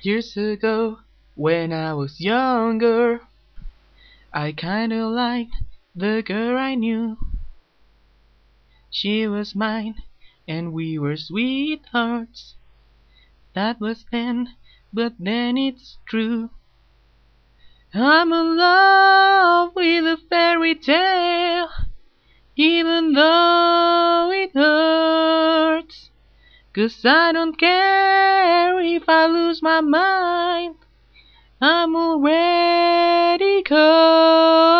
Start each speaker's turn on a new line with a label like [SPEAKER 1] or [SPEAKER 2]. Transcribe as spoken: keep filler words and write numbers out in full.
[SPEAKER 1] Years ago, when I was younger, I kinda liked the girl I knew. She was mine, and we were sweethearts. That was then, but then it's true. I'm in love with a fairy tale, even though it hurts. 'Cause I don't care if I lose my mind, I'm already caught.